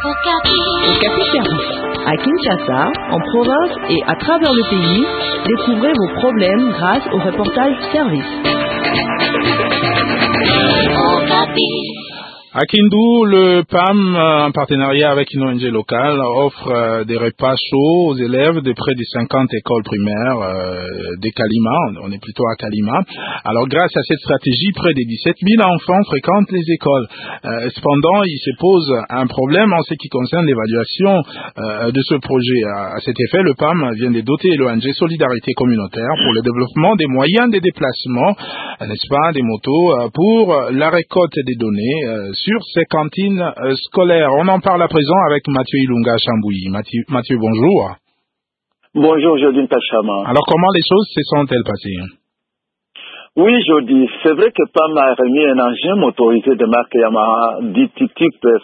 Okapi Service. À Kinshasa, en province et à travers le pays, découvrez vos problèmes grâce au reportage service. À Kindu, le PAM, en partenariat avec une ONG locale, offre des repas chauds aux élèves de près de 50 écoles primaires de Kalima. On est plutôt à Kalima. Alors, grâce à cette stratégie, près de 17 000 enfants fréquentent les écoles. Cependant, il se pose un problème en ce qui concerne l'évaluation de ce projet. À cet effet, le PAM vient de doter l'ONG Solidarité Communautaire pour le développement des moyens de déplacement, n'est-ce pas, des motos, pour la récolte des données sur ces cantines scolaires. On en parle à présent avec Mathieu Ilunga Chambouyi. Mathieu, bonjour. Bonjour, Jodine Tachama. Alors, comment les choses se sont-elles passées? Oui, Jody, c'est vrai que PAM a remis un engin motorisé de marque Yamaha dit type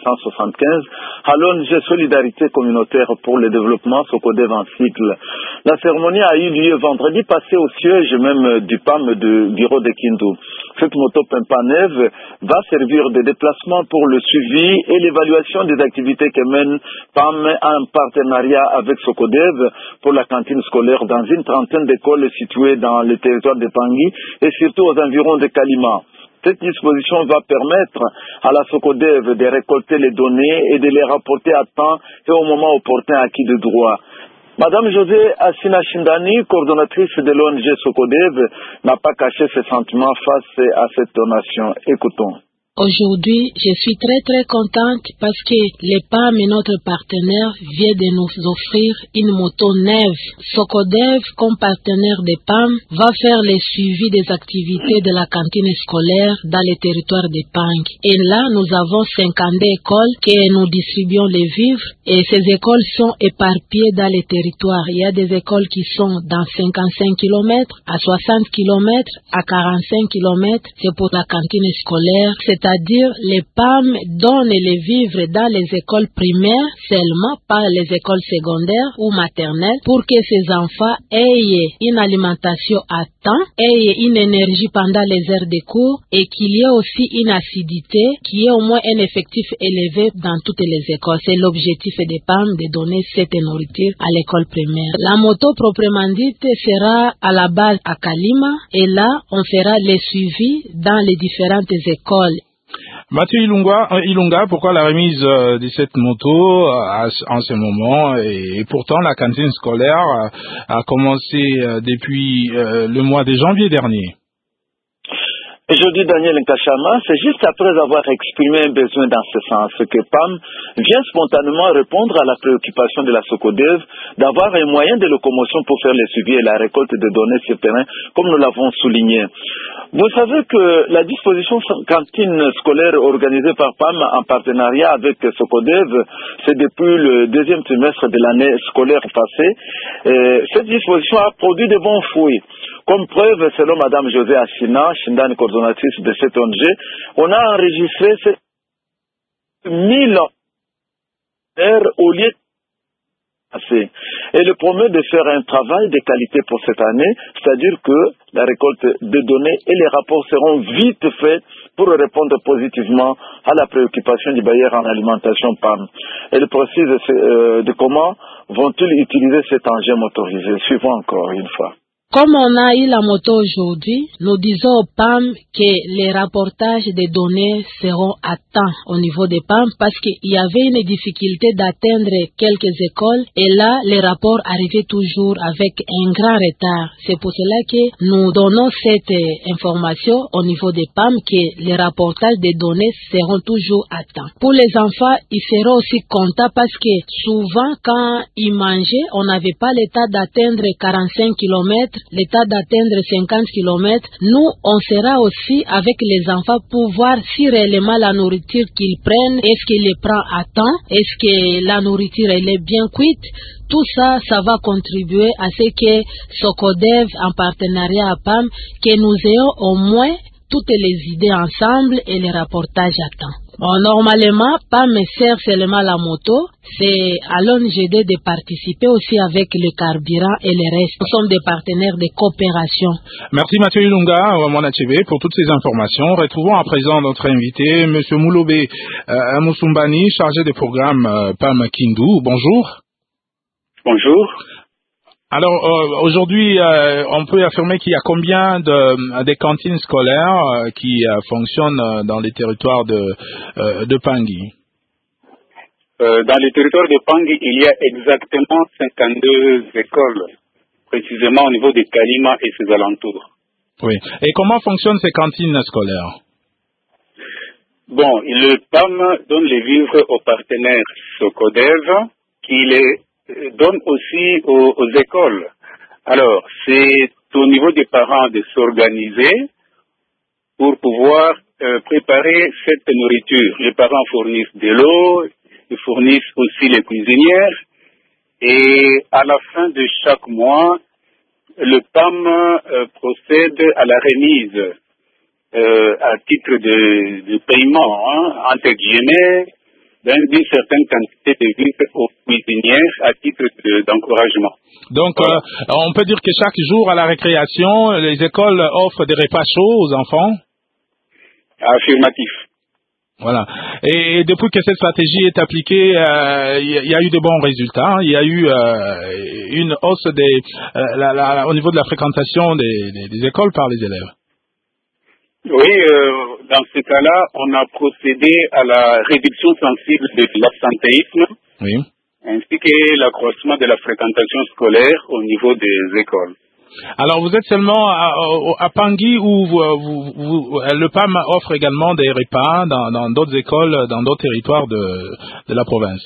175 à l'ONG Solidarité Communautaire pour le développement Socodev en cycle. La cérémonie a eu lieu vendredi passé au siège même du PAM du bureau de Kindu. Cette moto Pimpa neuve va servir de déplacement pour le suivi et l'évaluation des activités que mène PAM en partenariat avec Socodev pour la cantine scolaire dans une trentaine d'écoles situées dans le territoire de Pangui et surtout aux environs de Kalima. Cette disposition va permettre à la Socodev de récolter les données et de les rapporter à temps et au moment opportun à qui de droit. Madame José Assina Shindani, coordonnatrice de l'ONG Socodev, n'a pas caché ses sentiments face à cette donation. Écoutons. Aujourd'hui, je suis très contente parce que le PAM et notre partenaire vient de nous offrir une moto neuve. Socodev, comme partenaire de PAM, va faire le suivi des activités de la cantine scolaire dans les territoires de Pang. Et là, nous avons 52 écoles que nous distribuons les vivres et ces écoles sont éparpillées dans les territoires. Il y a des écoles qui sont dans 55 km, à 60 km, à 45 km. C'est pour la cantine scolaire. C'est-à-dire les PAM donnent les vivres dans les écoles primaires seulement, pas les écoles secondaires ou maternelles, pour que ces enfants aient une alimentation à temps, aient une énergie pendant les heures de cours et qu'il y ait aussi une acidité, qu'il y ait au moins un effectif élevé dans toutes les écoles. C'est l'objectif des PAM de donner cette nourriture à l'école primaire. La moto proprement dite sera à la base à Kalima et là on fera les suivis dans les différentes écoles. Mathieu Ilunga, pourquoi la remise de cette moto en ce moment et pourtant la cantine scolaire a commencé depuis le mois de janvier dernier? Je dis Daniel Nkachama, c'est juste après avoir exprimé un besoin dans ce sens que PAM vient spontanément répondre à la préoccupation de la Socodev d'avoir un moyen de locomotion pour faire le suivi et la récolte de données sur terrain, comme nous l'avons souligné. Vous savez que la disposition cantine scolaire organisée par PAM en partenariat avec Socodev, c'est depuis le deuxième trimestre de l'année scolaire passée. Cette disposition a produit de bons fruits. Comme preuve, selon Madame José Assina, Shindani, coordonnatrice de cette ONG, on a enregistré 1000 au lieu de passer. Et le promet de faire un travail de qualité pour cette année, c'est-à-dire que la récolte de données et les rapports seront vite faits pour répondre positivement à la préoccupation du bailleur en alimentation PAM. Elle précise de comment vont-ils utiliser cet engin motorisé. Suivons encore une fois. Comme on a eu la moto aujourd'hui, nous disons au PAM que les rapportages des données seront à temps au niveau des PAM parce qu'il y avait une difficulté d'atteindre quelques écoles et là, les rapports arrivaient toujours avec un grand retard. C'est pour cela que nous donnons cette information au niveau des PAM que les rapportages des données seront toujours à temps. Pour les enfants, ils seront aussi contents parce que souvent, quand ils mangeaient, on n'avait pas l'état d'atteindre 45 km, l'état d'atteindre 50 km, nous, on sera aussi avec les enfants pour voir si réellement la nourriture qu'ils prennent, est-ce qu'ils les prennent à temps, est-ce que la nourriture elle est bien cuite. Tout ça, ça va contribuer à ce que Socodev, en partenariat à PAM, que nous ayons au moins toutes les idées ensemble et les rapportages à temps. Bon, normalement, pas me sert seulement la moto, c'est à l'ONGD de participer aussi avec le carburant et le reste. Nous sommes des partenaires de coopération. Merci Mathieu Ilunga, Monachebe, pour toutes ces informations. Retrouvons à présent notre invité, M. Mulobe Musumbani, chargé des programmes PAM Kindu. Bonjour. Bonjour. Alors aujourd'hui, on peut affirmer qu'il y a combien de cantines scolaires qui fonctionnent dans les territoires de Pangui? Dans les territoires de Pangui, il y a exactement 52 écoles, précisément au niveau de Kalima et ses alentours. Oui. Et comment fonctionnent ces cantines scolaires? Bon, le PAM donne les vivres aux partenaires Socodev qui les donne aussi aux écoles. Alors, c'est au niveau des parents de s'organiser pour pouvoir préparer cette nourriture. Les parents fournissent de l'eau, ils fournissent aussi les cuisinières et à la fin de chaque mois, le PAM procède à la remise à titre de paiement, entre guillemets, d'une certaine quantité de vivres aux cuisinières à titre d'encouragement. Donc, voilà. On peut dire que chaque jour à la récréation, les écoles offrent des repas chauds aux enfants? Affirmatif. Voilà. Et depuis que cette stratégie est appliquée, il y a eu de bons résultats. Il y a eu une hausse au niveau de la fréquentation des écoles par les élèves. Oui, dans ce cas-là, on a procédé à la réduction sensible de l'absentéisme, oui, ainsi que l'accroissement de la fréquentation scolaire au niveau des écoles. Alors, vous êtes seulement à Pangui où le PAM offre également des repas dans d'autres écoles, dans d'autres territoires de la province?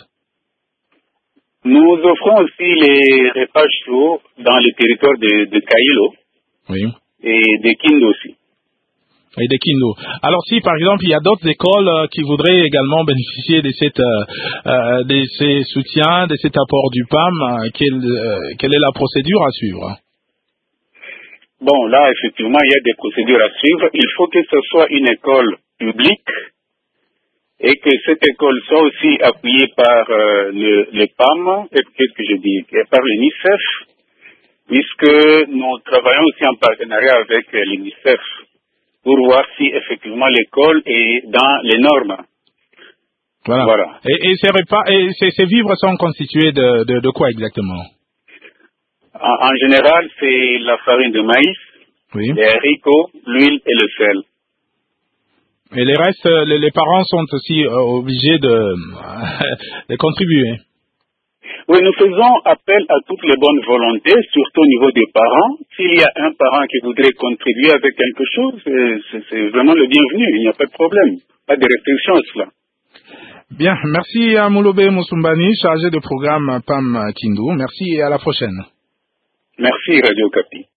Nous offrons aussi les repas chauds dans les territoires de Kailo, oui, et de Kindu aussi. Et des Kindu. Alors si par exemple il y a d'autres écoles qui voudraient également bénéficier de ces soutiens, de cet apport du PAM, quelle est la procédure à suivre? Bon, là effectivement il y a des procédures à suivre. Il faut que ce soit une école publique et que cette école soit aussi appuyée par le PAM, et qu'est-ce que je dis, par l'UNICEF, puisque nous travaillons aussi en partenariat avec l'UNICEF pour voir si effectivement l'école est dans les normes. Voilà. Et ces repas, et ces vivres sont constitués de quoi exactement? En général, c'est la farine de maïs, oui, les haricots, l'huile et le sel. Et les restes, les parents sont aussi obligés de contribuer. Oui, nous faisons appel à toutes les bonnes volontés, surtout au niveau des parents. S'il y a un parent qui voudrait contribuer avec quelque chose, c'est vraiment le bienvenu, il n'y a pas de problème, pas de restriction à cela. Bien, merci à Mulobe Musumbani, chargé de programme PAM Kindu. Merci et à la prochaine. Merci Radio Okapi.